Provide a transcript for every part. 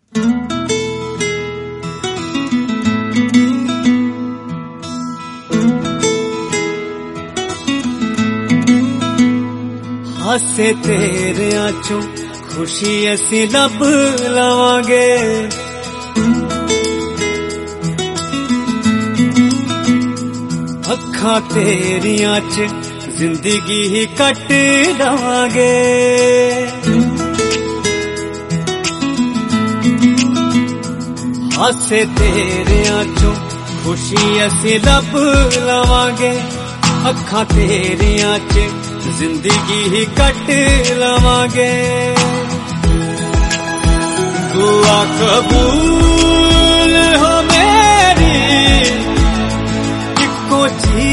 हासे तेरे चों खुशी असी लब लवांगे, अखां तेरियां च जिंदगी ही कट लवांगे। हासे तेरियां चों खुशी असी लब लवांगे, अखां तेरियां च जिंदगी ही कट लवांगे। दुआ कबूल हो मेरी, इक्को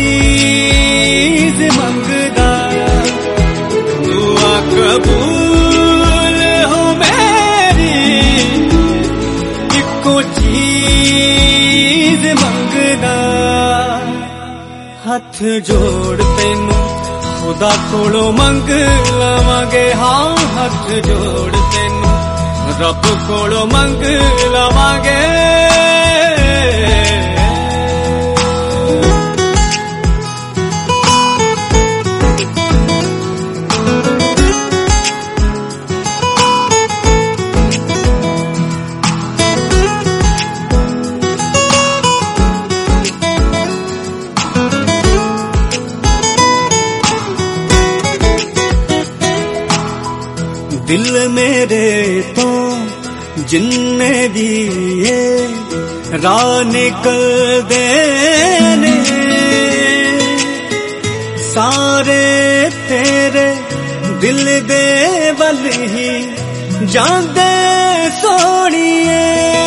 चीज मंगदा। दुआ कबूल हो मेरी, इक्को चीज मंगदा। हथ जोड़ तैनू खुदा कोलो मंग लवांगे, हाँ हथ जोड़ तैनू रब कोलो मंग लवांगे। दिल मेरे तो जिन्ने भी ये राह निकल देने, सारे तेरे दिल दे वल ही जांदे सोनिए।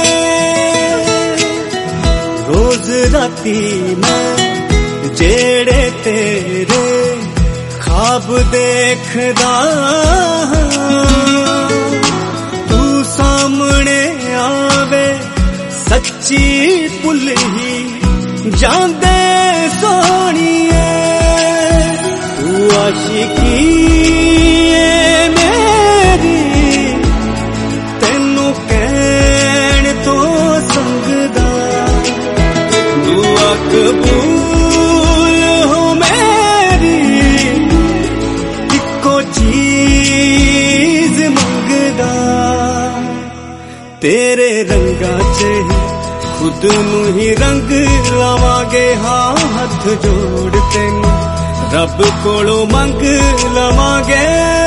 रोज राती मैं जेड़े तेरे ख्वाब देखदा, तू सामने आवे सच्ची पुल ही जांदे सोनिए। तू आशिकी मेरी तेनू कहण तो संगदा। दुआ कबूल हो मेरी, इक्को चीज मंगदा। तेरे रंगा च खुद नू ही रंग लवांगे, हाँ हथ जोड़ तैनू रब कोलों मंग लवांगे।